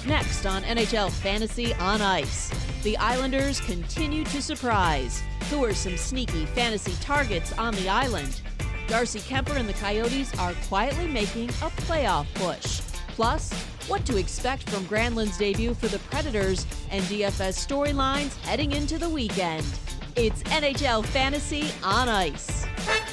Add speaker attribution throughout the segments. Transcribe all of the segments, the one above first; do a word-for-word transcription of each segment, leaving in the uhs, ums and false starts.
Speaker 1: Up next on N H L Fantasy on Ice, the Islanders continue to surprise. Who are some sneaky fantasy targets on the island? Darcy Kemper and the Coyotes are quietly making a playoff push. Plus, what to expect from Granlund's debut for the Predators and D F S storylines heading into the weekend. It's N H L Fantasy on Ice.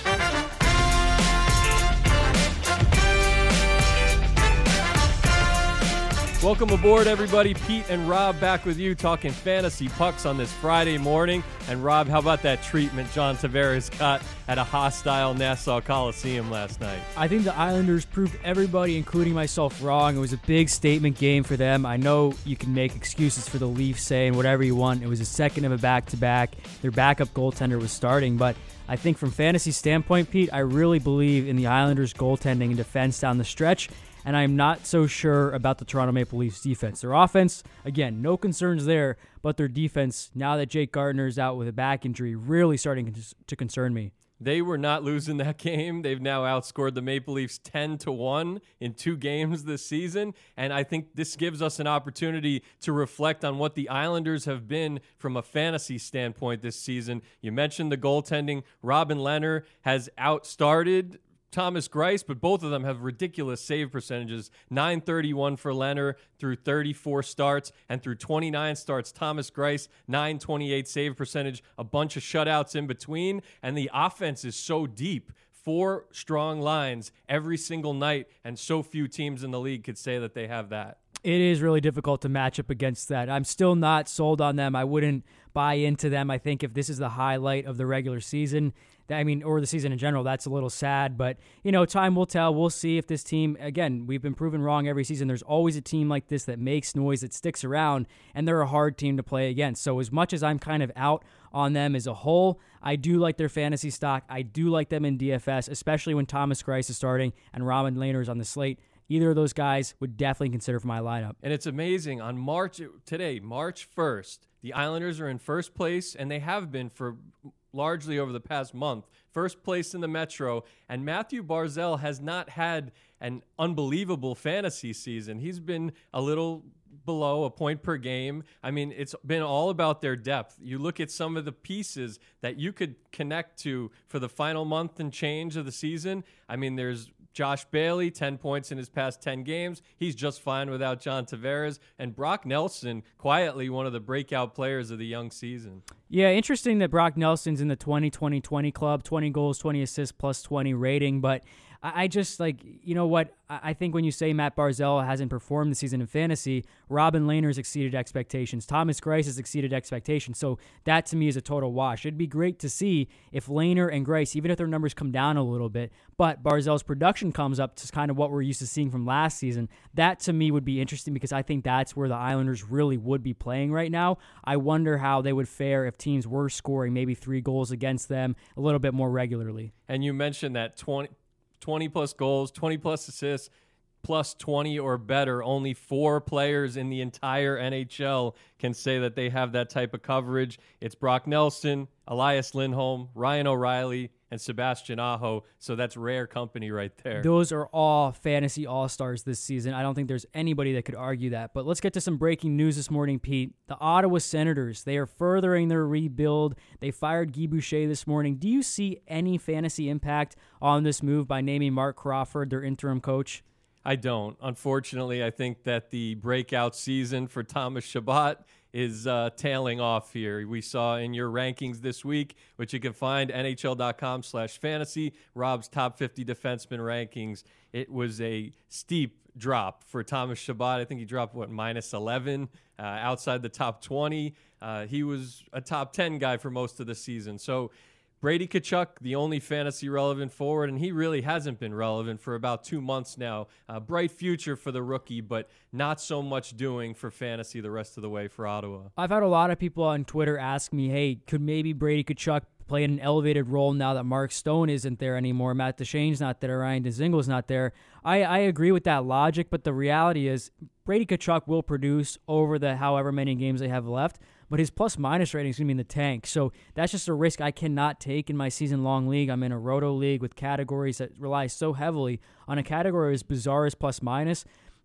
Speaker 2: Welcome aboard, everybody. Pete and Rob back with you talking fantasy pucks on this Friday morning. And Rob, how about that treatment John Tavares got at a hostile Nassau Coliseum last night?
Speaker 3: I think the Islanders proved everybody, including myself, wrong. It was a big statement game for them. I know you can make excuses for the Leafs saying whatever you want. It was a second of a back-to-back. Their backup goaltender was starting, but I think from fantasy standpoint, Pete, I really believe in the Islanders' goaltending and defense down the stretch. And I'm not so sure about the Toronto Maple Leafs defense. Their offense, again, no concerns there, but their defense, now that Jake Gardiner is out with a back injury, really starting to concern me.
Speaker 2: They were not losing that game. They've now outscored the Maple Leafs ten to one in two games this season, and I think this gives us an opportunity to reflect on what the Islanders have been from a fantasy standpoint this season. You mentioned the goaltending. Robin Lehner has outstarted Thomas Greiss, but both of them have ridiculous save percentages. nine thirty-one for Lehner through thirty-four starts, and through twenty-nine starts, Thomas Greiss, nine twenty-eight save percentage, a bunch of shutouts in between, and the offense is so deep. Four strong lines every single night, and so few teams in the league could say that they have that.
Speaker 3: It is really difficult to match up against that. I'm still not sold on them. I wouldn't buy into them. I think if this is the highlight of the regular season, I mean, or the season in general, that's a little sad. But, you know, time will tell. We'll see if this team, again, we've been proven wrong every season. There's always a team like this that makes noise, that sticks around, and they're a hard team to play against. So as much as I'm kind of out on them as a whole, I do like their fantasy stock. I do like them in D F S, especially when Thomas Greiss is starting and Robin Lehner is on the slate. Either of those guys would definitely consider for my lineup.
Speaker 2: And it's amazing. On March, today, March first, the Islanders are in first place, and they have been for largely over the past month. First place in the Metro, and Matthew Barzal has not had an unbelievable fantasy season. He's been a little below a point per game. I mean, it's been all about their depth. You look at some of the pieces that you could connect to for the final month and change of the season. I mean, there's Josh Bailey, ten points in his past ten games. He's just fine without John Tavares. And Brock Nelson, quietly one of the breakout players of the young season.
Speaker 3: Yeah, interesting that Brock Nelson's in the twenty twenty twenty club, twenty goals, twenty assists, plus twenty rating. But I just, like, you know what? I think when you say Matt Barzal hasn't performed this season in fantasy, Robin Lehner's exceeded expectations. Thomas Greiss has exceeded expectations. So that, to me, is a total wash. It'd be great to see if Lehner and Greiss, even if their numbers come down a little bit, but Barzal's production comes up to kind of what we're used to seeing from last season. That, to me, would be interesting because I think that's where the Islanders really would be playing right now. I wonder how they would fare if teams were scoring maybe three goals against them a little bit more regularly.
Speaker 2: And you mentioned that twenty twenty plus goals, twenty plus assists, plus twenty or better. Only four players in the entire N H L can say that they have that type of coverage. It's Brock Nelson, Elias Lindholm, Ryan O'Reilly, and Sebastian Aho. So that's rare company right there.
Speaker 3: Those are all fantasy all-stars this season. I don't think there's anybody that could argue that. But let's get to some breaking news this morning, Pete. The Ottawa Senators, they are furthering their rebuild. They fired Guy Boucher this morning. Do you see any fantasy impact on this move by naming Mark Crawford their interim coach?
Speaker 2: I don't. Unfortunately, I think that the breakout season for Thomas Chabot is uh, tailing off here. We saw in your rankings this week, which you can find nhl.com slash fantasy, Rob's top fifty defenseman rankings. It was a steep drop for Thomas Chabot. I think he dropped, what, minus eleven uh, outside the top twenty. Uh, he was a top ten guy for most of the season. So Brady Tkachuk, the only fantasy relevant forward, and he really hasn't been relevant for about two months now. Uh, bright future for the rookie, but not so much doing for fantasy the rest of the way for Ottawa.
Speaker 3: I've had a lot of people on Twitter ask me, hey, could maybe Brady Tkachuk play an elevated role now that Mark Stone isn't there anymore, Matt Duchene's not there, Ryan Dzingle's not there? I, I agree with that logic, but the reality is Brady Tkachuk will produce over the however many games they have left, but his plus-minus rating is going to be in the tank. So that's just a risk I cannot take in my season-long league. I'm in a roto league with categories that rely so heavily on a category as bizarre as plus-minus.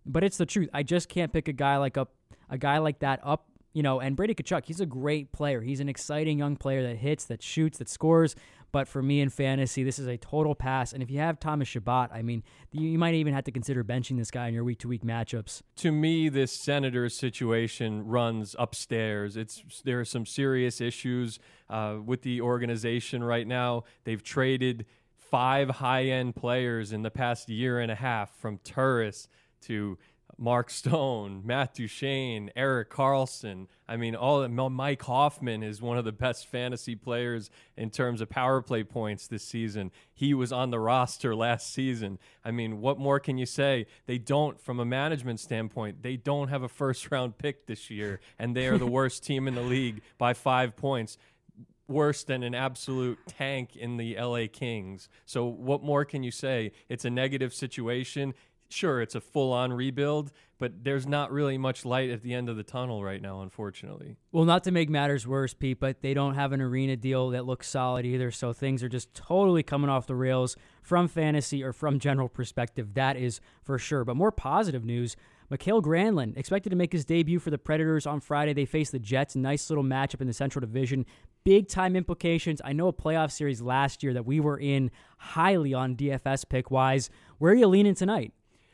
Speaker 3: but it's the truth. I just can't pick a guy like a a guy like that up. You know, and Brady Tkachuk, he's a great player. He's an exciting young player that hits, that shoots, that scores. But for me in fantasy, this is a total pass. And if you have Thomas Chabot, I mean, you, you might even have to consider benching this guy in your week-to-week matchups.
Speaker 2: To me, this Senators situation runs upstairs. It's there are some serious issues uh, with the organization right now. They've traded five high-end players in the past year and a half, from Turris to Mark Stone, Matt Duchene, Erik Karlsson. I mean, all Mike Hoffman is one of the best fantasy players in terms of power play points this season. He was on the roster last season. I mean, what more can you say? They don't, from a management standpoint, they don't have a first-round pick this year, and they are the worst team in the league by five points. Worse than an absolute tank in the L A Kings. So what more can you say? It's a negative situation. Sure, it's a full-on rebuild, but there's not really much light at the end of the tunnel right now, unfortunately.
Speaker 3: Well, not to make matters worse, Pete, but they don't have an arena deal that looks solid either, so things are just totally coming off the rails from fantasy or from general perspective. That is for sure. But more positive news, Mikael Granlund expected to make his debut for the Predators on Friday. They face the Jets. Nice little matchup in the Central Division. Big-time implications. I know a playoff series last year that we were in highly on D F S pick-wise. Where are you leaning tonight?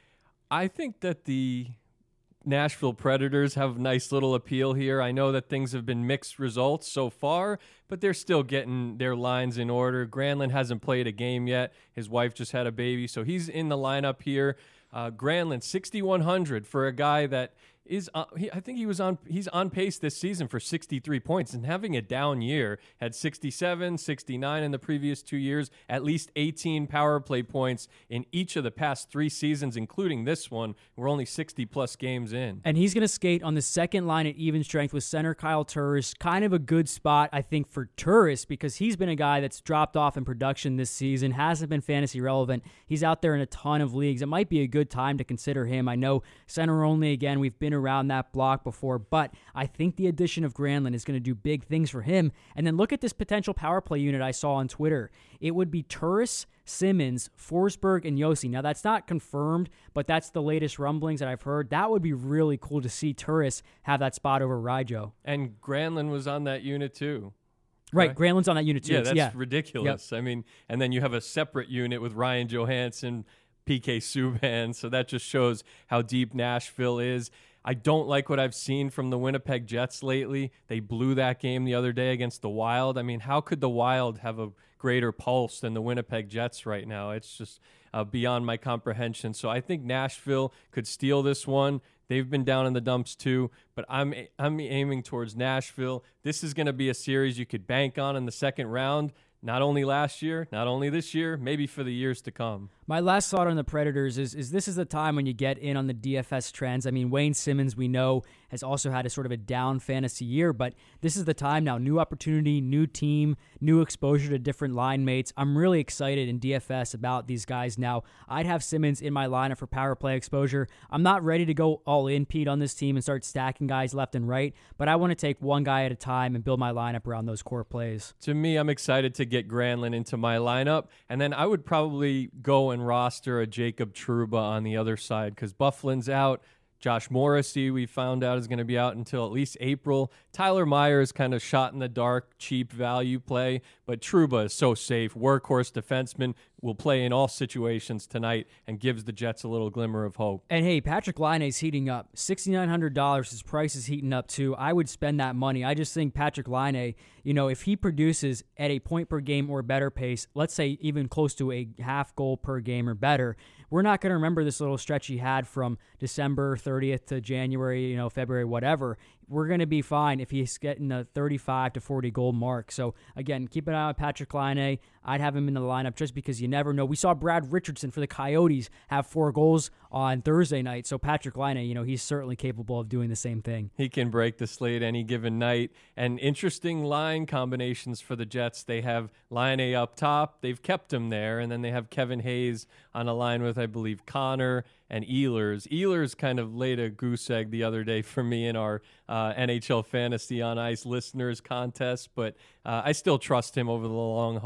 Speaker 2: I think that the Nashville Predators have a nice little appeal here. I know that things have been mixed results so far, but they're still getting their lines in order. Granlund hasn't played a game yet. His wife just had a baby, so he's in the lineup here. Uh, Granlund, sixty-one hundred for a guy that is, uh, he, I think he was on, he's on pace this season for sixty-three points and having a down year. Had sixty-seven, sixty-nine in the previous two years, at least eighteen power play points in each of the past three seasons, including this one. We're only sixty plus games in.
Speaker 3: And he's going to skate on the second line at even strength with center Kyle Turris. Kind of a good spot, I think, for Turris because he's been a guy that's dropped off in production this season, hasn't been fantasy relevant. He's out there in a ton of leagues. It might be a good time to consider him. I know center only, again, we've been around that block before, but I think the addition of Granlund is going to do big things for him. And then look at this potential power play unit I saw on Twitter. It would be Turris, Simmons, Forsberg, and Yossi. Now, that's not confirmed, but that's the latest rumblings that I've heard. That would be really cool to see Turris have that spot over Ryjo.
Speaker 2: And Granlund was on that unit too.
Speaker 3: Right, Granlund's on that unit too.
Speaker 2: Yeah, that's
Speaker 3: yeah.
Speaker 2: ridiculous. Yep. I mean, and then you have a separate unit with Ryan Johansson, P K Subban, so that just shows how deep Nashville is. I don't like what I've seen from the Winnipeg Jets lately. They blew that game the other day against the Wild. I mean, how could the Wild have a greater pulse than the Winnipeg Jets right now? It's just uh, beyond my comprehension. So I think Nashville could steal this one. They've been down in the dumps too, but I'm I'm aiming towards Nashville. This is going to be a series you could bank on in the second round. Not only last year, not only this year, maybe for the years to come.
Speaker 3: My last thought on the Predators is, is this is the time when you get in on the D F S trends. I mean, Wayne Simmons, we know, has also had a sort of a down fantasy year, but this is the time now. New opportunity, new team, new exposure to different line mates. I'm really excited in D F S about these guys now. I'd have Simmons in my lineup for power play exposure. I'm not ready to go all in, Pete, on this team and start stacking guys left and right, but I want to take one guy at a time and build my lineup around those core plays.
Speaker 2: To me, I'm excited to get Granlund into my lineup, and then I would probably go and roster a Jacob Trouba on the other side because Bufflin's out. Josh Morrissey, we found out, is going to be out until at least April. Tyler Myers kind of shot in the dark, cheap value play, but Trouba is so safe. Workhorse defenseman, will play in all situations tonight and gives the Jets a little glimmer of hope.
Speaker 3: And hey, Patrick Laine's heating up. six thousand nine hundred dollars, his price is heating up too. I would spend that money. I just think Patrick Laine, you know, if he produces at a point per game or better pace, let's say even close to a half goal per game or better, we're not going to remember this little stretch he had from December thirtieth to January, you know, February, whatever. We're going to be fine if he's getting a thirty-five to forty goal mark. So, again, keep an eye on Patrick Laine. I'd have him in the lineup just because you never know. We saw Brad Richardson for the Coyotes have four goals on Thursday night. So, Patrick Laine, you know, he's certainly capable of doing the same thing.
Speaker 2: He can break the slate any given night. And interesting line combinations for the Jets. They have Laine up top. They've kept him there. And then they have Kevin Hayes on a line with, I believe, Connor and Ehlers. Ehlers kind of laid a goose egg the other day for me in our uh, N H L Fantasy on Ice listeners contest, but uh, I still trust him over the long haul.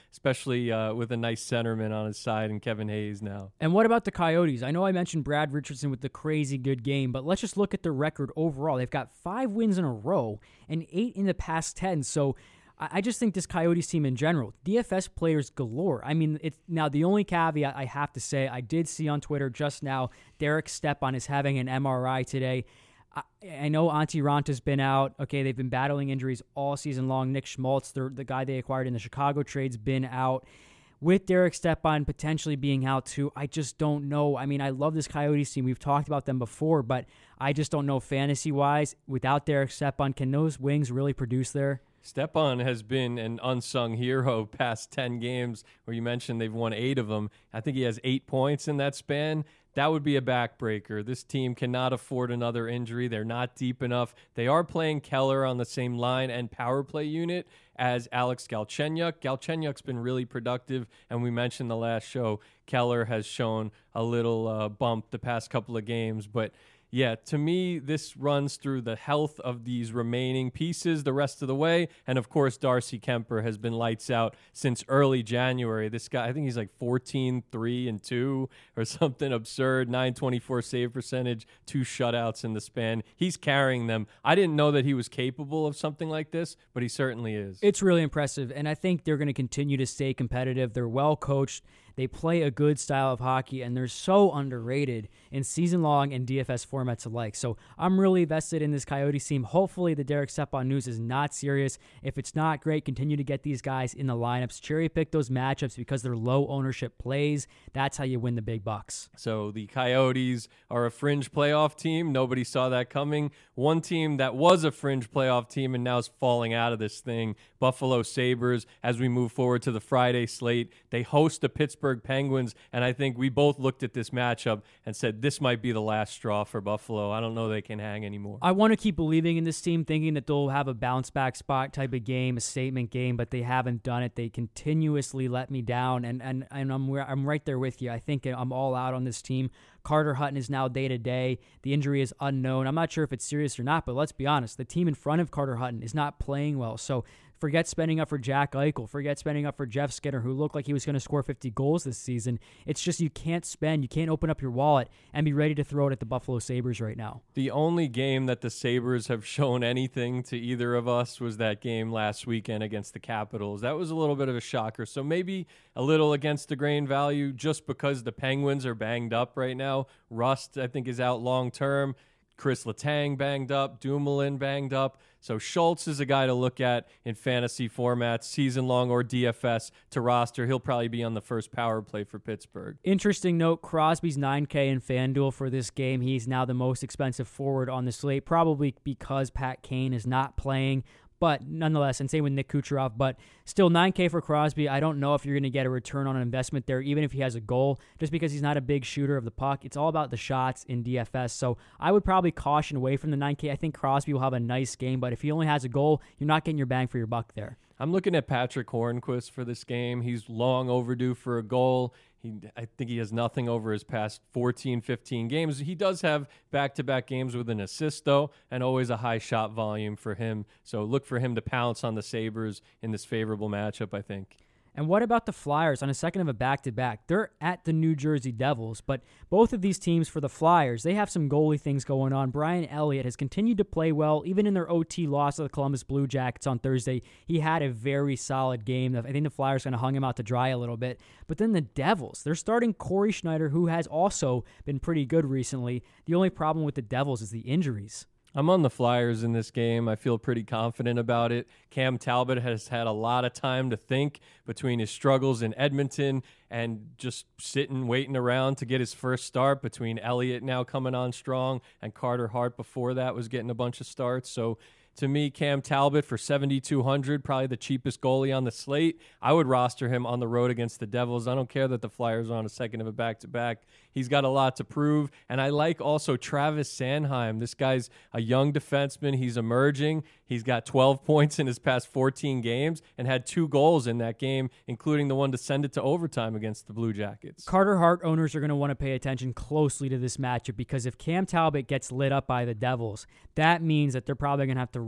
Speaker 2: especially uh, with a nice centerman on his side and Kevin Hayes now.
Speaker 3: And what about the Coyotes? I know I mentioned Brad Richardson with the crazy good game, but let's just look at the record overall. They've got five wins in a row and eight in the past ten. So I just think this Coyotes team in general, D F S players galore. I mean, it's now the only caveat I have to say, I did see on Twitter just now, Derek Stepan is having an M R I today. I, I know Antti Ranta's been out. Okay, they've been battling injuries all season long. Nick Schmaltz, the, the guy they acquired in the Chicago trade's been out. With Derek Stepan potentially being out too, I just don't know. I mean, I love this Coyotes team. We've talked about them before, but I just don't know fantasy-wise. Without Derek Stepan, can those Wings really produce there?
Speaker 2: Stepan has been an unsung hero past ten games where you mentioned they've won eight of them. I think he has eight points in that span. That would be a backbreaker. This team cannot afford another injury. They're not deep enough. They are playing Keller on the same line and power play unit as Alex Galchenyuk. Galchenyuk's been really productive, and we mentioned the last show, Keller has shown a little uh, bump the past couple of games, but yeah, to me, this runs through the health of these remaining pieces the rest of the way. And, of course, Darcy Kemper has been lights out since early January. This guy, I think he's like fourteen, three, and two or something absurd, nine twenty-four save percentage, two shutouts in the span. He's carrying them. I didn't know that he was capable of something like this, but he certainly is.
Speaker 3: It's really impressive, and I think they're going to continue to stay competitive. They're well coached. They play a good style of hockey, and they're so underrated in season-long and D F S formats alike. So I'm really vested in this Coyotes team. Hopefully the Derek Stepan news is not serious. If it's not, great. Continue to get these guys in the lineups. Cherry-pick those matchups because they're low-ownership plays. That's how you win the big bucks.
Speaker 2: So the Coyotes are a fringe playoff team. Nobody saw that coming. One team that was a fringe playoff team and now is falling out of this thing, Buffalo Sabres, as we move forward to the Friday slate. They host the Pittsburgh Penguins, and I think we both looked at this matchup and said this might be the last straw for Buffalo. I don't know they can hang anymore.
Speaker 3: I want to keep believing in this team, thinking that they'll have a bounce back spot type of game, a statement game, but they haven't done it. They continuously let me down, and and, and I'm I'm right there with you. I think I'm all out on this team. Carter Hutton is now day-to-day. The injury is unknown. I'm not sure if it's serious or not, but let's be honest. The team in front of Carter Hutton is not playing well, so forget spending up for Jack Eichel. Forget spending up for Jeff Skinner, who looked like he was going to score fifty goals this season. It's just you can't spend. You can't open up your wallet and be ready to throw it at the Buffalo Sabres right now.
Speaker 2: The only game that the Sabres have shown anything to either of us was that game last weekend against the Capitals. That was a little bit of a shocker. So maybe a little against the grain value just because the Penguins are banged up right now. Rust, I think, is out long term. Chris Letang banged up, Dumoulin banged up. So Schultz is a guy to look at in fantasy formats, season-long or D F S to roster. He'll probably be on the first power play for Pittsburgh.
Speaker 3: Interesting note, Crosby's nine K in FanDuel for this game. He's now the most expensive forward on the slate, probably because Pat Kane is not playing. But nonetheless, and same with Nick Kucherov, but still nine K for Crosby. I don't know if you're going to get a return on an investment there, even if he has a goal, just because he's not a big shooter of the puck. It's all about the shots in D F S. So I would probably caution away from the nine K. I think Crosby will have a nice game, but if he only has a goal, you're not getting your bang for your buck there.
Speaker 2: I'm looking at Patrick Hornquist for this game. He's long overdue for a goal. He, I think he has nothing over his past fourteen, fifteen games. He does have back-to-back games with an assist, though, and always a high shot volume for him. So look for him to pounce on the Sabres in this favorable matchup, I think.
Speaker 3: And what about the Flyers on a second of a back-to-back? They're at the New Jersey Devils, but both of these teams for the Flyers, they have some goalie things going on. Brian Elliott has continued to play well, even in their O T loss to the Columbus Blue Jackets on Thursday. He had a very solid game. I think the Flyers kind of hung him out to dry a little bit. But then the Devils, they're starting Corey Schneider, who has also been pretty good recently. The only problem with the Devils is the injuries.
Speaker 2: I'm on the Flyers in this game. I feel pretty confident about it. Cam Talbot has had a lot of time to think between his struggles in Edmonton and just sitting, waiting around to get his first start, between Elliott now coming on strong and Carter Hart before that was getting a bunch of starts. So to me, Cam Talbot for seventy-two hundred, probably the cheapest goalie on the slate. I would roster him on the road against the Devils. I don't care that the Flyers are on a second of a back-to-back. He's got a lot to prove. And I like also Travis Sanheim. This guy's a young defenseman. He's emerging. He's got twelve points in his past fourteen games and had two goals in that game, including the one to send it to overtime against the Blue Jackets.
Speaker 3: Carter Hart owners are going to want to pay attention closely to this matchup, because if Cam Talbot gets lit up by the Devils, that means that they're probably going to have to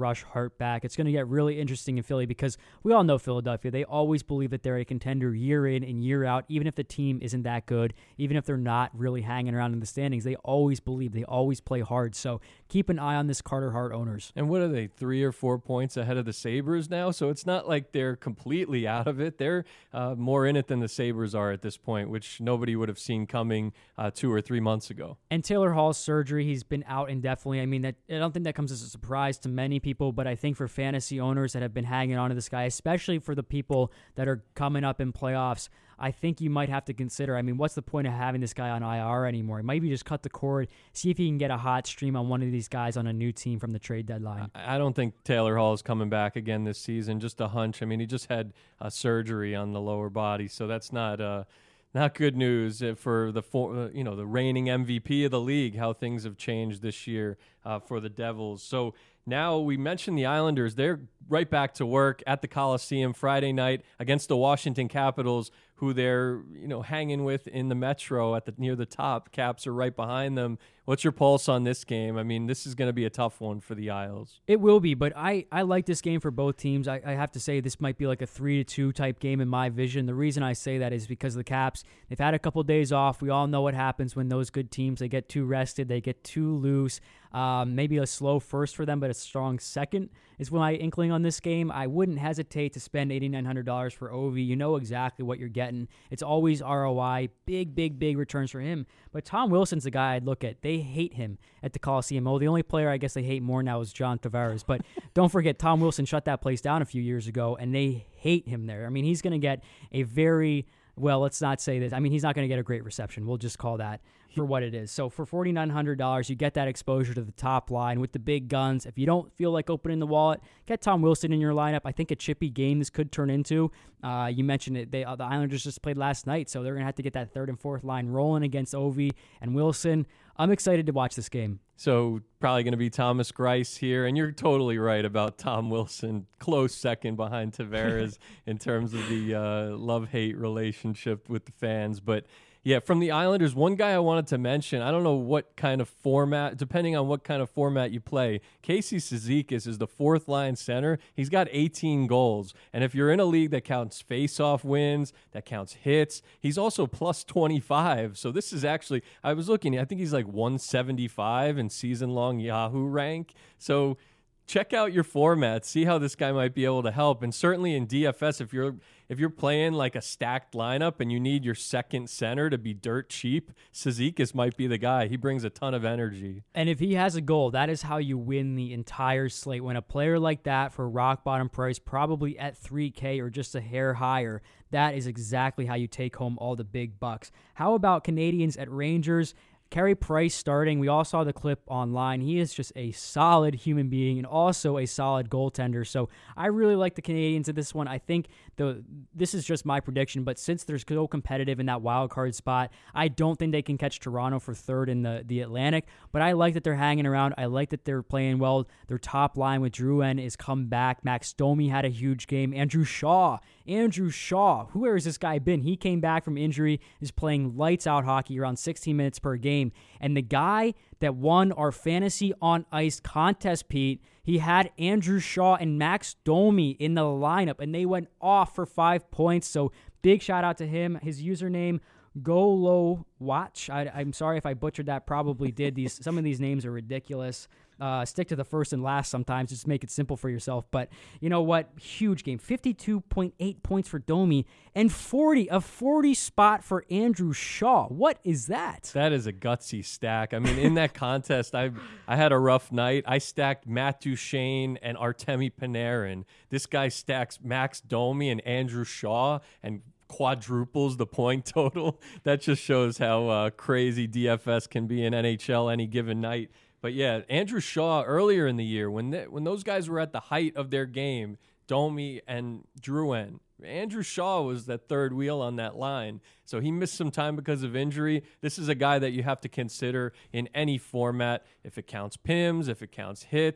Speaker 3: rush Hart back. It's going to get really interesting in Philly because we all know Philadelphia. They always believe that they're a contender year in and year out, even if the team isn't that good, even if they're not really hanging around in the standings. They always believe, they always play hard. So keep an eye on this Carter Hart owners.
Speaker 2: And what are they, three or four points ahead of the Sabres now? So it's not like they're completely out of it. They're uh, more in it than the Sabres are at this point, which nobody would have seen coming uh, two or three months ago.
Speaker 3: And Taylor Hall's surgery, he's been out indefinitely. I mean, that I don't think that comes as a surprise to many people, but I think for fantasy owners that have been hanging on to this guy, especially for the people that are coming up in playoffs, I think you might have to consider, I mean, what's the point of having this guy on I R anymore? Maybe just cut the cord, see if you can get a hot stream on one of these guys on a new team from the trade deadline.
Speaker 2: I don't think Taylor Hall is coming back again this season, just a hunch. I mean, he just had a surgery on the lower body, so that's not uh, not good news for the for, you know the reigning M V P of the league, how things have changed this year uh, for the Devils. So now we mentioned the Islanders. They're right back to work at the Coliseum Friday night against the Washington Capitals, who they're you know hanging with in the Metro at the near the top. Caps are right behind them. What's your pulse on this game? I mean, this is going to be a tough one for the Isles.
Speaker 3: It will be, but I, I like this game for both teams. I, I have to say this might be like a three to two type game in my vision. The reason I say that is because the Caps, they've had a couple days off. We all know what happens when those good teams, they get too rested, they get too loose. Um, maybe a slow first for them, but a strong second is my inkling on this game. I wouldn't hesitate to spend eight thousand nine hundred dollars for Ovi. You know exactly what you're getting. It's always R O I, big, big, big returns for him. But Tom Wilson's the guy I'd look at. They hate him at the Coliseum. Oh, the only player I guess they hate more now is John Tavares. But don't forget, Tom Wilson shut that place down a few years ago, and they hate him there. I mean, he's going to get a very, well, let's not say this. I mean, he's not going to get a great reception. We'll just call that for what it is. So for four thousand nine hundred dollars, you get that exposure to the top line with the big guns. If you don't feel like opening the wallet, get Tom Wilson in your lineup. I think a chippy game this could turn into. Uh, you mentioned it. They, uh, the Islanders just played last night, so they're going to have to get that third and fourth line rolling against Ovi and Wilson. I'm excited to watch this game.
Speaker 2: So probably going to be Thomas Greiss here, and you're totally right about Tom Wilson. Close second behind Tavares in terms of the uh, love-hate relationship with the fans, but yeah, from the Islanders, one guy I wanted to mention, I don't know what kind of format, depending on what kind of format you play, Casey Cizikas is the fourth line center. He's got eighteen goals. And if you're in a league that counts face-off wins, that counts hits, he's also plus twenty-five. So this is actually, I was looking, I think he's like one seventy-five in season-long Yahoo rank. So check out your format, see how this guy might be able to help. And certainly in D F S, if you're if you're playing like a stacked lineup and you need your second center to be dirt cheap, Cizikas might be the guy. He brings a ton of energy.
Speaker 3: And if he has a goal, that is how you win the entire slate. When a player like that for rock bottom price, probably at three K or just a hair higher, that is exactly how you take home all the big bucks. How about Canadians at Rangers? Carey Price starting. We all saw the clip online. He is just a solid human being and also a solid goaltender. So I really like the Canadians at this one. I think the this is just my prediction, but since they're so competitive in that wild card spot, I don't think they can catch Toronto for third in the, the Atlantic. But I like that they're hanging around. I like that they're playing well. Their top line with Drouin is come back. Max Domi had a huge game. Andrew Shaw. Andrew Shaw. Where has this guy been? He came back from injury, is playing lights out hockey around sixteen minutes per game. And the guy that won our Fantasy on Ice contest, Pete, he had Andrew Shaw and Max Domi in the lineup, and they went off for five points. So big shout out to him. His username, Golo Watch. I, I'm sorry if I butchered that. Probably did. These some of these names are ridiculous. Uh, stick to the first and last sometimes. Just make it simple for yourself. But you know what? Huge game. fifty-two point eight points for Domi and forty, a forty spot for Andrew Shaw. What is that?
Speaker 2: That is a gutsy stack. I mean, in that contest, I I had a rough night. I stacked Matt Duchene and Artemi Panarin. This guy stacks Max Domi and Andrew Shaw and quadruples the point total. That just shows how uh, crazy D F S can be in N H L any given night. But yeah, Andrew Shaw earlier in the year, when they, when those guys were at the height of their game, Domi and Drouin, Andrew Shaw was that third wheel on that line. So he missed some time because of injury. This is a guy that you have to consider in any format. If it counts P I Ms, if it counts hits,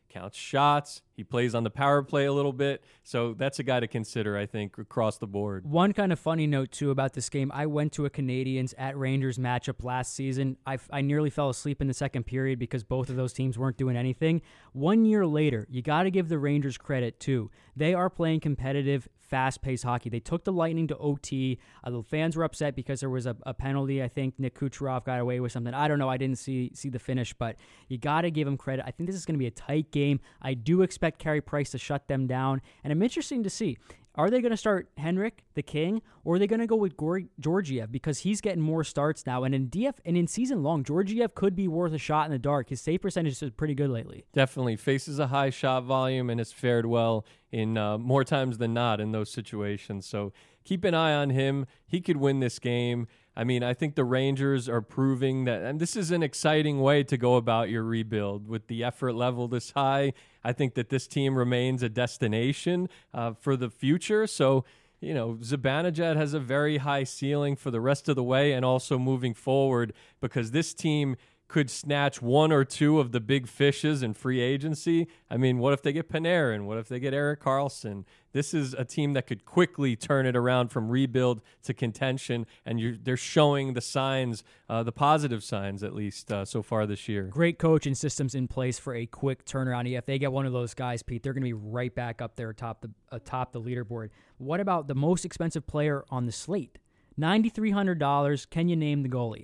Speaker 2: counts shots. He plays on the power play a little bit. So that's a guy to consider, I think, across the board.
Speaker 3: One kind of funny note, too, about this game. I went to a Canadiens at Rangers matchup last season. I, I nearly fell asleep in the second period because both of those teams weren't doing anything. One year later, you got to give the Rangers credit, too. They are playing competitive, fast-paced hockey. They took the Lightning to O T. Uh, the fans were upset because there was a, a penalty. I think Nick Kucherov got away with something. I don't know. I didn't see see the finish, but you got to give them credit. I think this is going to be a tight game. I do expect Carey Price to shut them down, and I'm interested to see, are they going to start Henrik, the King, or are they going to go with Gor- Georgiev because he's getting more starts now? And in D F and in season long, Georgiev could be worth a shot in the dark. His save percentage is pretty good lately.
Speaker 2: Definitely faces a high shot volume and has fared well in uh, more times than not in those situations. So keep an eye on him. He could win this game. I mean, I think the Rangers are proving that, and this is an exciting way to go about your rebuild with the effort level this high. I think that this team remains a destination uh, for the future. So, you know, Zibanejad has a very high ceiling for the rest of the way and also moving forward because this team could snatch one or two of the big fishes in free agency. I mean, what if they get Panarin? What if they get Erik Karlsson? This is a team that could quickly turn it around from rebuild to contention, and you're, they're showing the signs, uh, the positive signs at least uh, so far this year.
Speaker 3: Great coach and systems in place for a quick turnaround. If they get one of those guys, Pete, they're going to be right back up there atop the, atop the leaderboard. What about the most expensive player on the slate? nine thousand three hundred dollars. Can you name the goalie?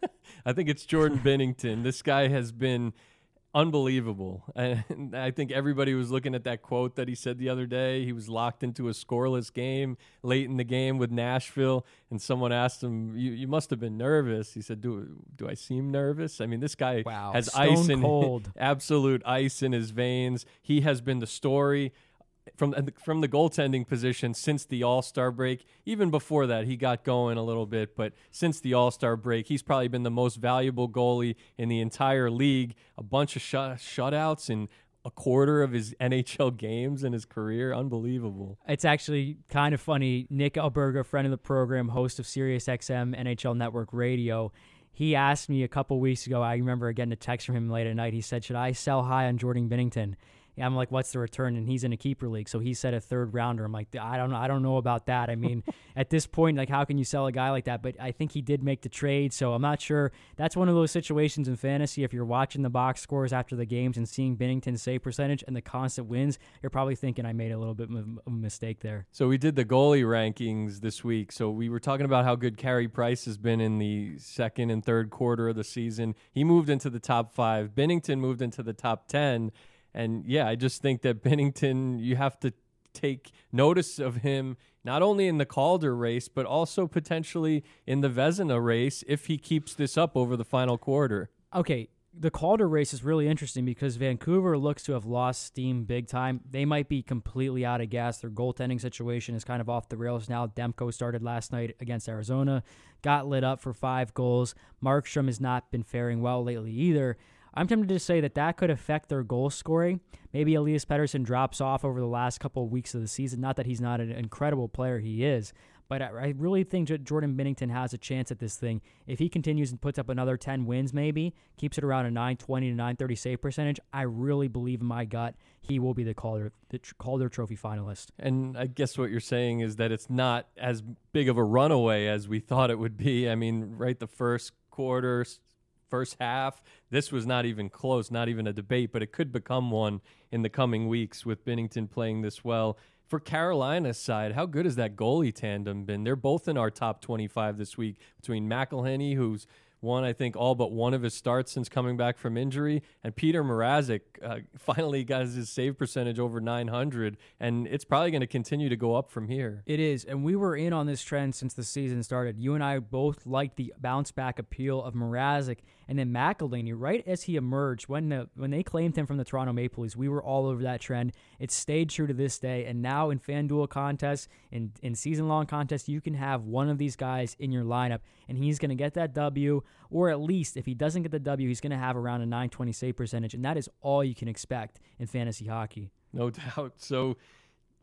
Speaker 2: I think it's Jordan Binnington. This guy has been unbelievable. And I think everybody was looking at that quote that he said the other day. He was locked into a scoreless game late in the game with Nashville, and someone asked him, you, you must have been nervous. He said, do, do I seem nervous? I mean, this guy
Speaker 3: wow,
Speaker 2: has
Speaker 3: stone
Speaker 2: ice in
Speaker 3: cold.
Speaker 2: absolute ice in his veins. He has been the story from from the goaltending position since the All-Star break. Even before that, he got going a little bit, but since the All-Star break, he's probably been the most valuable goalie in the entire league. A bunch of shut, shutouts in a quarter of his N H L games in his career. Unbelievable.
Speaker 3: It's actually kind of funny. Nick Alberga, friend of the program, host of Sirius X M N H L Network Radio, he asked me a couple weeks ago, I remember getting a text from him late at night. He said, should I sell high on Jordan Binnington? I'm like, what's the return? And he's in a keeper league, so he said a third rounder. I'm like, I don't know, I don't know about that. I mean, at this point, like, how can you sell a guy like that? But I think he did make the trade, so I'm not sure. That's one of those situations in fantasy. If you're watching the box scores after the games and seeing Binnington's save percentage and the constant wins, you're probably thinking I made a little bit of a mistake there.
Speaker 2: So we did the goalie rankings this week. So we were talking about how good Carey Price has been in the second and third quarter of the season. He moved into the top five. Binnington moved into the top ten. And, yeah, I just think that Binnington, you have to take notice of him not only in the Calder race, but also potentially in the Vezina race if he keeps this up over the final quarter.
Speaker 3: Okay, the Calder race is really interesting because Vancouver looks to have lost steam big time. They might be completely out of gas. Their goaltending situation is kind of off the rails now. Demko started last night against Arizona, got lit up for five goals. Markstrom has not been faring well lately either. I'm tempted to say that that could affect their goal scoring. Maybe Elias Pettersson drops off over the last couple of weeks of the season. Not that he's not an incredible player, he is. But I, I really think Jordan Binnington has a chance at this thing. If he continues and puts up another ten wins maybe, keeps it around a nine twenty to nine thirty save percentage, I really believe in my gut he will be the Calder, the Calder Trophy finalist.
Speaker 2: And I guess what you're saying is that it's not as big of a runaway as we thought it would be. I mean, right, the first quarter, first half, this was not even close, not even a debate, but it could become one in the coming weeks with Binnington playing this well. For Carolina's side, how good has that goalie tandem been? They're both in our top twenty-five this week between McElhinney, who's won, I think, all but one of his starts since coming back from injury, and Peter Mrazek uh, finally got his save percentage over nine hundred, and it's probably going to continue to go up from here.
Speaker 3: It is, and we were in on this trend since the season started. You and I both liked the bounce-back appeal of Mrazek, and then McElhinney, right as he emerged, when the, when they claimed him from the Toronto Maple Leafs, we were all over that trend. It stayed true to this day, and now in FanDuel contests, in, in season-long contests, you can have one of these guys in your lineup, and he's going to get that W, or at least, if he doesn't get the W, he's going to have around a nine twenty save percentage, and that is all you can expect in fantasy hockey.
Speaker 2: No doubt. So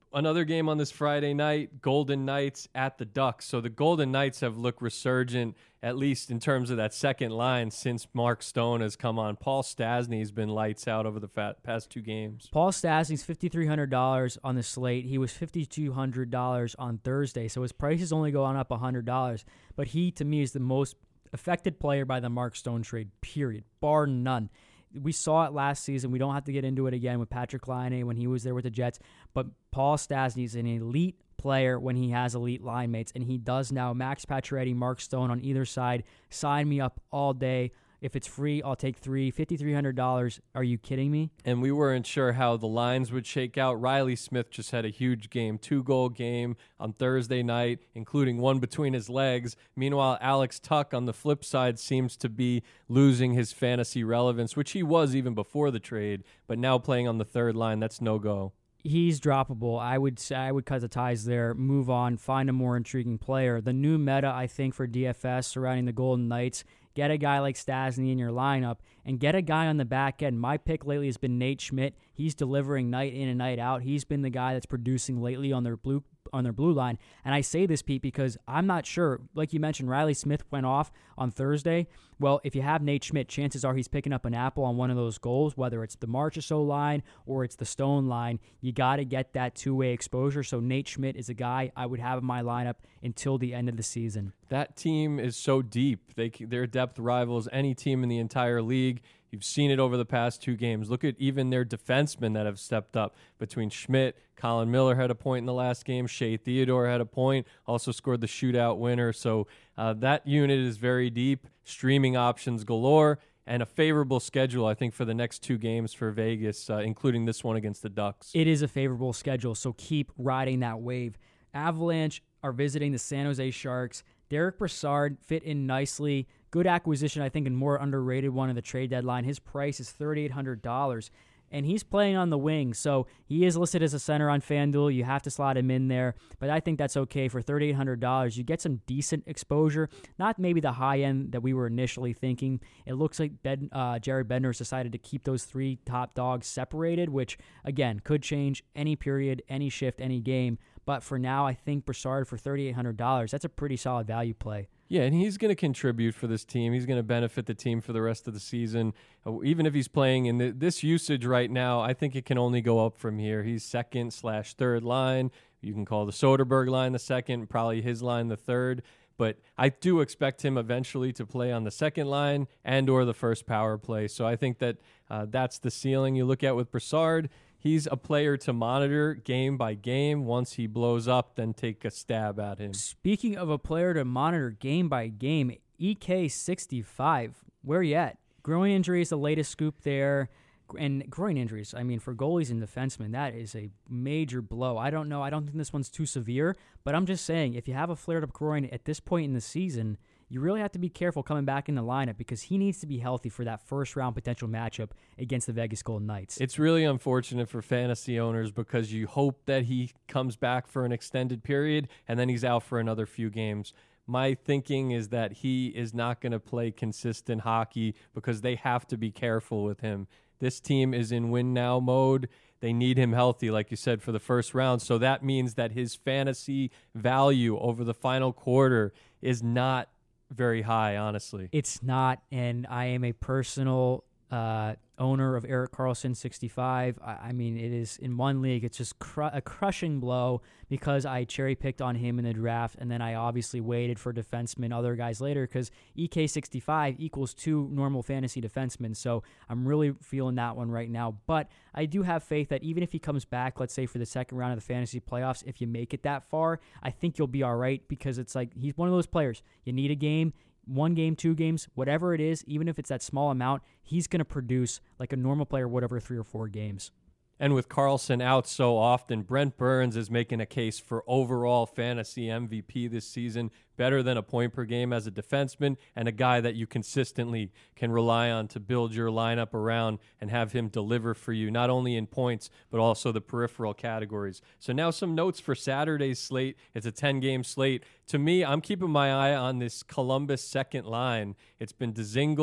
Speaker 2: Another game on this Friday night, Golden Knights at the Ducks. So the Golden Knights have looked resurgent, at least in terms of that second line, since Mark Stone has come on. Paul Stastny's been lights out over the fat, past two games.
Speaker 3: Paul Stastny's five thousand three hundred dollars on the slate. He was five thousand two hundred dollars on Thursday, so his price is only going up one hundred dollars. But he, to me, is the most affected player by the Mark Stone trade, period, bar none. We saw it last season. We don't have to get into it again with Patrick Laine when he was there with the Jets. But Paul Stastny is an elite player when he has elite line mates, and he does now. Max Pacioretty, Mark Stone on either side. Sign me up all day. If it's free, I'll take three. five thousand three hundred dollars. Are you kidding me?
Speaker 2: And we weren't sure how the lines would shake out. Riley Smith just had a huge game, two-goal game on Thursday night, including one between his legs. Meanwhile, Alex Tuch on the flip side seems to be losing his fantasy relevance, which he was even before the trade, but now playing on the third line, that's no-go.
Speaker 3: He's droppable. I would say I would cut the ties there, move on, find a more intriguing player. The new meta, I think, for D F S surrounding the Golden Knights, get a guy like Stastny in your lineup and get a guy on the back end. My pick lately has been Nate Schmidt. He's delivering night in and night out. He's been the guy that's producing lately on their blue on their blue line. And I say this, Pete, because I'm not sure. Like you mentioned, Riley Smith went off on Thursday. Well, if you have Nate Schmidt, chances are he's picking up an apple on one of those goals, whether it's the Marchessault line or it's the Stone line. You got to get that two-way exposure. So Nate Schmidt is a guy I would have in my lineup until the end of the season.
Speaker 2: That team is so deep. They, their depth rivals any team in the entire league. You've seen it over the past two games. Look at even their defensemen that have stepped up between Schmidt. Colin Miller had a point in the last game. Shea Theodore had a point, also scored the shootout winner. So uh, that unit is very deep. Streaming options galore and a favorable schedule, I think, for the next two games for Vegas, uh, including this one against the Ducks.
Speaker 3: It is a favorable schedule, so keep riding that wave. Avalanche are visiting the San Jose Sharks. Derek Brassard fit in nicely. Good acquisition, I think, and more underrated one in the trade deadline. His price is three thousand eight hundred dollars, and he's playing on the wing, so he is listed as a center on FanDuel. You have to slot him in there, but I think that's okay. For three thousand eight hundred dollars, you get some decent exposure, not maybe the high end that we were initially thinking. It looks like ben, uh, Jared Bednar has decided to keep those three top dogs separated, which, again, could change any period, any shift, any game. But for now, I think Brassard for three thousand eight hundred dollars, that's a pretty solid value play.
Speaker 2: Yeah, and he's going to contribute for this team. He's going to benefit the team for the rest of the season. Even if he's playing in the, this usage right now, I think it can only go up from here. He's second slash third line. You can call the Soderberg line the second, probably his line the third. But I do expect him eventually to play on the second line and or the first power play. So I think that uh, that's the ceiling you look at with Brassard. He's a player to monitor game by game. Once he blows up, then take a stab at him.
Speaker 3: Speaking of a player to monitor game by game, E K sixty-five, where you at? Groin injury is the latest scoop there. And groin injuries, I mean, for goalies and defensemen, that is a major blow. I don't know. I don't think this one's too severe, but I'm just saying, if you have a flared-up groin at this point in the season, you really have to be careful coming back in the lineup because he needs to be healthy for that first-round potential matchup against the Vegas Golden Knights.
Speaker 2: It's really unfortunate for fantasy owners because you hope that he comes back for an extended period and then he's out for another few games. My thinking is that he is not going to play consistent hockey because they have to be careful with him. This team is in win-now mode. They need him healthy, like you said, for the first round. So that means that his fantasy value over the final quarter is not very high, honestly.
Speaker 3: It's not, and I am a personal uh, owner of Erik Karlsson sixty-five. I, I mean, it is in one league, it's just cr- a crushing blow because I cherry-picked on him in the draft, and then I obviously waited for defensemen, other guys later, because E K sixty-five equals two normal fantasy defensemen, so I'm really feeling that one right now. But I do have faith that even if he comes back, let's say for the second round of the fantasy playoffs, if you make it that far, I think you'll be all right because it's like he's one of those players. You need a game, one game, two games, whatever it is, even if it's that small amount, he's going to produce like a normal player would over three or four games.
Speaker 2: And with Karlsson out so often, Brent Burns is making a case for overall fantasy M V P this season, better than a point per game as a defenseman, and a guy that you consistently can rely on to build your lineup around and have him deliver for you, not only in points, but also the peripheral categories. So now some notes for Saturday's slate. It's a ten-game slate. To me, I'm keeping my eye on this Columbus second line. It's been Dzingel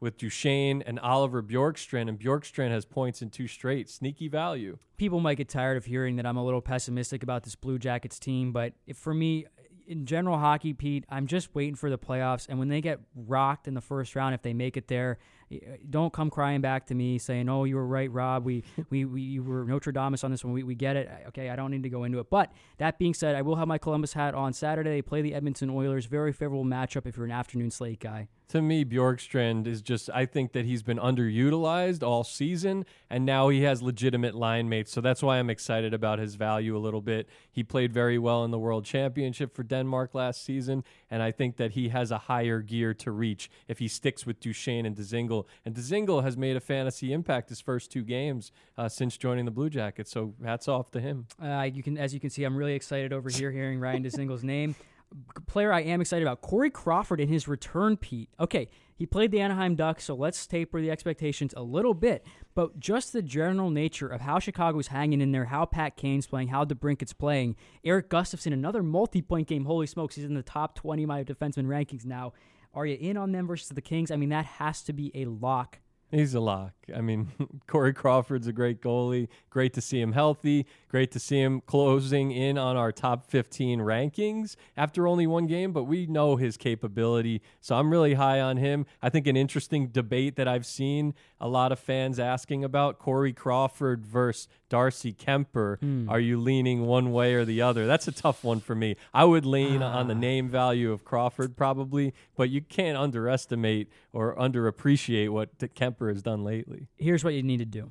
Speaker 2: with Duchesne and Oliver Bjorkstrand, and Bjorkstrand has points in two straight. Sneaky value.
Speaker 3: People might get tired of hearing that I'm a little pessimistic about this Blue Jackets team, but if, for me, in general hockey, Pete, I'm just waiting for the playoffs, and when they get rocked in the first round, if they make it there, don't come crying back to me saying, oh, you were right, Rob. We we, we you were Notre Dame on this one. We, we get it. Okay, I don't need to go into it. But that being said, I will have my Columbus hat on Saturday. They play the Edmonton Oilers. Very favorable matchup if you're an afternoon slate guy.
Speaker 2: To me, Bjorkstrand is just, I think that he's been underutilized all season, and now he has legitimate line mates. So that's why I'm excited about his value a little bit. He played very well in the World Championship for Denmark last season, and I think that he has a higher gear to reach if he sticks with Duchesne and Dzingel. And Dzingel has made a fantasy impact his first two games uh, since joining the Blue Jackets, so hats off to him.
Speaker 3: Uh, you can, as you can see, I'm really excited over here hearing Ryan Dzingel's name. Player I am excited about, Corey Crawford in his return, Pete. Okay, he played the Anaheim Ducks, so let's taper the expectations a little bit. But just the general nature of how Chicago's hanging in there, how Pat Kane's playing, how DeBrincat's playing. Erik Gustafsson, another multi-point game. Holy smokes, he's in the top twenty of my defenseman rankings now. Are you in on them versus the Kings? I mean, that has to be a lock.
Speaker 2: He's a lock. I mean, Corey Crawford's a great goalie. Great to see him healthy. Great to see him closing in on our top fifteen rankings after only one game, but we know his capability, so I'm really high on him. I think an interesting debate that I've seen a lot of fans asking about, Corey Crawford versus Darcy Kemper. Hmm. Are you leaning one way or the other? That's a tough one for me. I would lean ah. on the name value of Crawford probably, but you can't underestimate or underappreciate what Kemper has done lately.
Speaker 3: Here's what you need to do.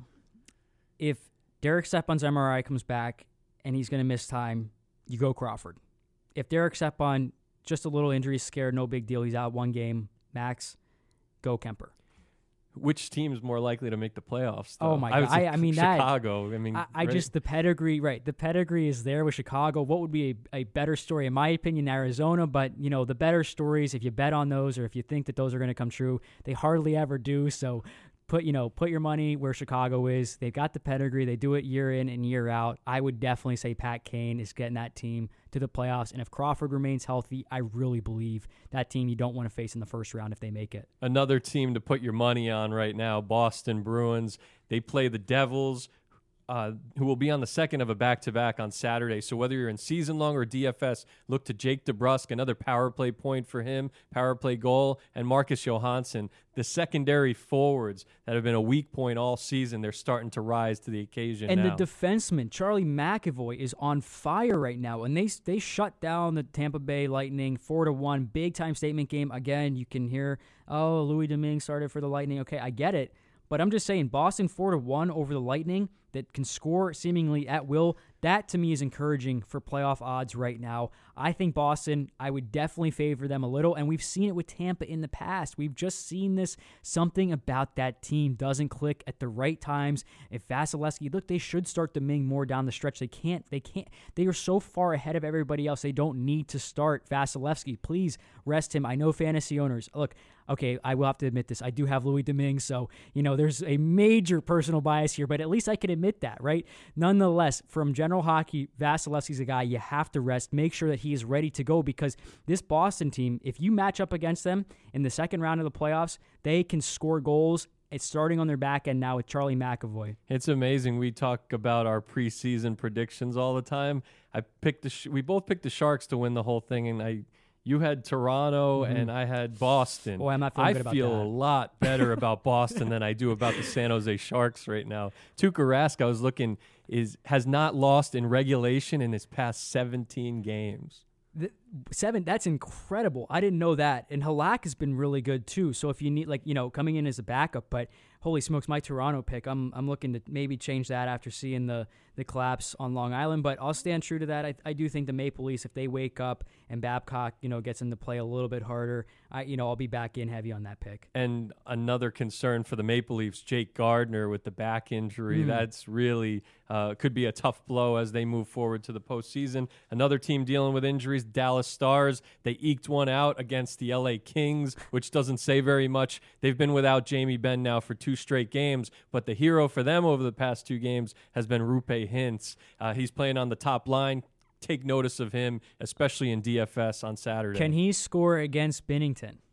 Speaker 3: If Derek Stepan's M R I comes back and he's going to miss time, you go Crawford. If Derek Stepan, just a little injury, scared, no big deal, he's out one game, max, go Kemper.
Speaker 2: Which team's more likely to make the playoffs, though?
Speaker 3: Oh, my God. I, I mean,
Speaker 2: Chicago.
Speaker 3: That,
Speaker 2: I mean,
Speaker 3: I, I
Speaker 2: right?
Speaker 3: just, the pedigree, right. The pedigree is there with Chicago. What would be a, a better story, in my opinion, Arizona? But, you know, the better stories, if you bet on those or if you think that those are going to come true, they hardly ever do. So, Put you know put your money where Chicago is. They've got the pedigree. They do it year in and year out. I would definitely say Pat Kane is getting that team to the playoffs. And if Crawford remains healthy, I really believe that team you don't want to face in the first round if they make it.
Speaker 2: Another team to put your money on right now, Boston Bruins. They play the Devils, Uh, who will be on the second of a back-to-back on Saturday. So whether you're in season-long or D F S, look to Jake DeBrusk, another power play point for him, power play goal, and Marcus Johansson, the secondary forwards that have been a weak point all season. They're starting to rise to the occasion
Speaker 3: and
Speaker 2: now.
Speaker 3: The defenseman, Charlie McAvoy, is on fire right now, and they they shut down the Tampa Bay Lightning four to one. Big-time statement game. Again, you can hear, oh, Louis Domingue started for the Lightning. Okay, I get it. But I'm just saying, Boston four to one over the Lightning that can score seemingly at will, that to me is encouraging for playoff odds right now. I think Boston, I would definitely favor them a little, and we've seen it with Tampa in the past. We've just seen this. Something about that team doesn't click at the right times. If Vasilevsky, look, they should start Domingue more down the stretch. They can't. They can't. They are so far ahead of everybody else. They don't need to start Vasilevsky. Please rest him. I know fantasy owners. Look, okay, I will have to admit this. I do have Louis Domingue, so, you know, there's a major personal bias here, but at least I can admit that, right? Nonetheless, from general hockey, Vasilevsky's a guy you have to rest. Make sure that he is ready to go, because this Boston team, if you match up against them in the second round of the playoffs, they can score goals. It's starting on their back end now with Charlie McAvoy.
Speaker 2: It's amazing. We talk about our preseason predictions all the time. I picked the sh- we both picked the Sharks to win the whole thing, and I you had Toronto mm-hmm. and I had Boston.
Speaker 3: Boy, I'm not feeling
Speaker 2: I
Speaker 3: good about
Speaker 2: feel
Speaker 3: that.
Speaker 2: a lot better about Boston than I do about the San Jose Sharks right now. Tuukka Rask, I was looking, is has not lost in regulation in his past seventeen games.
Speaker 3: The, seven, that's incredible. I didn't know that. And Halak has been really good too. So if you need, like, you know, coming in as a backup, but holy smokes, my Toronto pick, I'm I'm looking to maybe change that after seeing the the collapse on Long Island, but I'll stand true to that. I, I do think the Maple Leafs, if they wake up and Babcock, you know, gets into play a little bit harder, I you know, I'll be back in heavy on that pick.
Speaker 2: And another concern for the Maple Leafs, Jake Gardner with the back injury. Mm. That's really uh, could be a tough blow as they move forward to the postseason. Another team dealing with injuries, Dallas Stars. They eked one out against the L A Kings, which doesn't say very much. They've been without Jamie Benn now for two straight games, but the hero for them over the past two games has been Roope Hintz. Uh, he's playing on the top line. Take notice of him, especially in D F S on Saturday.
Speaker 3: Can he score against Binnington?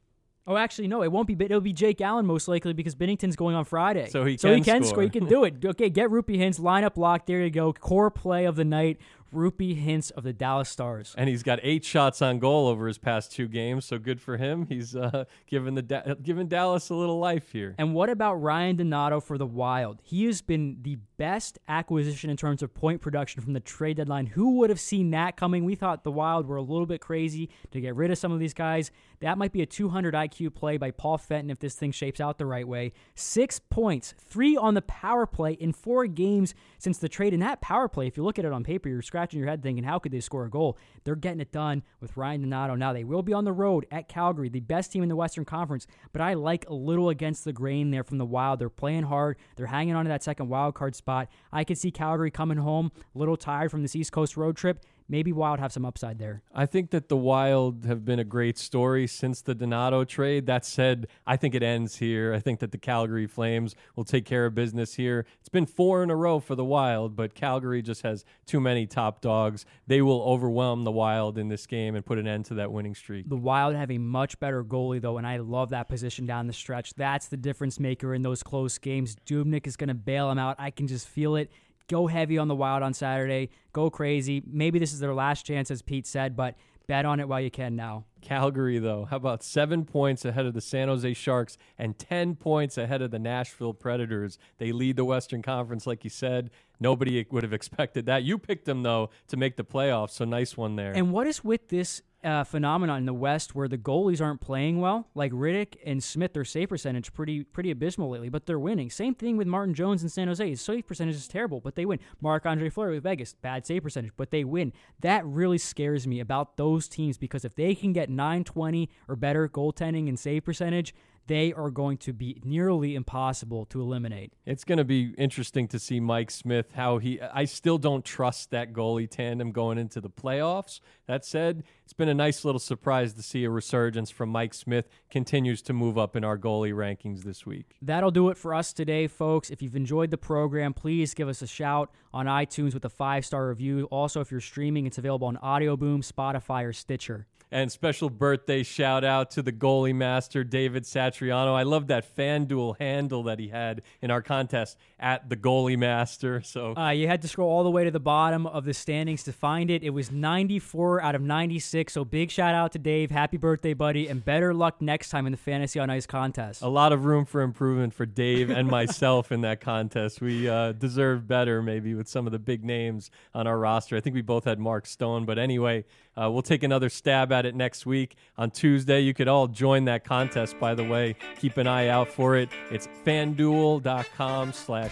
Speaker 3: Oh, actually, no, it won't be. It'll be Jake Allen most likely because Binnington's going on Friday.
Speaker 2: So he
Speaker 3: so
Speaker 2: can
Speaker 3: he can
Speaker 2: score.
Speaker 3: score. He can do it. Okay, get Rupee Hintz, lineup lock. There you go. Core play of the night. Rupee Hintz of the Dallas Stars.
Speaker 2: And he's got eight shots on goal over his past two games, so good for him. He's uh, giving the da- giving Dallas a little life here.
Speaker 3: And what about Ryan Donato for the Wild? He has been the best acquisition in terms of point production from the trade deadline. Who would have seen that coming? We thought the Wild were a little bit crazy to get rid of some of these guys. That might be a two hundred I Q play by Paul Fenton if this thing shapes out the right way. Six points, three on the power play in four games since the trade. And that power play, if you look at it on paper, you're scratching your head thinking, how could they score a goal? They're getting it done with Ryan Donato. Now, they will be on the road at Calgary, the best team in the Western Conference, but I like a little against the grain there from the Wild. They're playing hard. They're hanging on to that second wild card spot. I could see Calgary coming home a little tired from this East Coast road trip. Maybe Wild have some upside there.
Speaker 2: I think that the Wild have been a great story since the Donato trade. That said, I think it ends here. I think that the Calgary Flames will take care of business here. It's been four in a row for the Wild, but Calgary just has too many top dogs. They will overwhelm the Wild in this game and put an end to that winning streak.
Speaker 3: The Wild have a much better goalie, though, and I love that position down the stretch. That's the difference maker in those close games. Dubnyk is going to bail him out. I can just feel it. Go heavy on the Wild on Saturday. Go crazy. Maybe this is their last chance, as Pete said, but bet on it while you can now.
Speaker 2: Calgary, though, how about seven points ahead of the San Jose Sharks and ten points ahead of the Nashville Predators? They lead the Western Conference, like you said. Nobody would have expected that. You picked them, though, to make the playoffs, so nice one there.
Speaker 3: And what is with this uh, phenomenon in the West where the goalies aren't playing well? Like Riddick and Smith, their save percentage pretty pretty abysmal lately, but they're winning. Same thing with Martin Jones in San Jose. His save percentage is terrible, but they win. Marc-Andre Fleury with Vegas, bad save percentage, but they win. That really scares me about those teams because if they can get nine twenty or better goaltending and save percentage, they are going to be nearly impossible to eliminate.
Speaker 2: It's going to be interesting to see Mike Smith, how he, I still don't trust that goalie tandem going into the playoffs. That said, it's been a nice little surprise to see a resurgence from Mike Smith continues to move up in our goalie rankings this week.
Speaker 3: That'll do it for us today, folks. If you've enjoyed the program, please give us a shout on iTunes with a five-star review. Also, if you're streaming, it's available on Audio Boom, Spotify, or Stitcher.
Speaker 2: And special birthday shout out to the goalie master, David Satriano. I love that FanDuel handle that he had in our contest at the goalie master. So
Speaker 3: uh, you had to scroll all the way to the bottom of the standings to find it. It was ninety-four out of ninety-six. So big shout out to Dave. Happy birthday, buddy. And better luck next time in the Fantasy on Ice contest.
Speaker 2: A lot of room for improvement for Dave and myself in that contest. We uh, deserve better maybe with some of the big names on our roster. I think we both had Mark Stone. But anyway, uh, we'll take another stab at it next week. On Tuesday, you could all join that contest, by the way. Keep an eye out for it. It's fanduel.com slash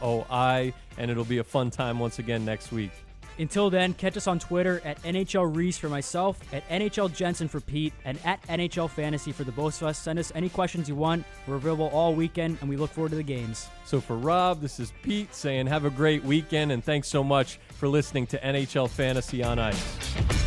Speaker 2: FOI, and it'll be a fun time once again next week.
Speaker 3: Until then, catch us on Twitter at N H L Reese for myself, at N H L Jensen for Pete, and at N H L Fantasy for the both of us. Send us any questions you want. We're available all weekend, and we look forward to the games.
Speaker 2: So for Rob, this is Pete saying have a great weekend, and thanks so much for listening to N H L Fantasy on Ice.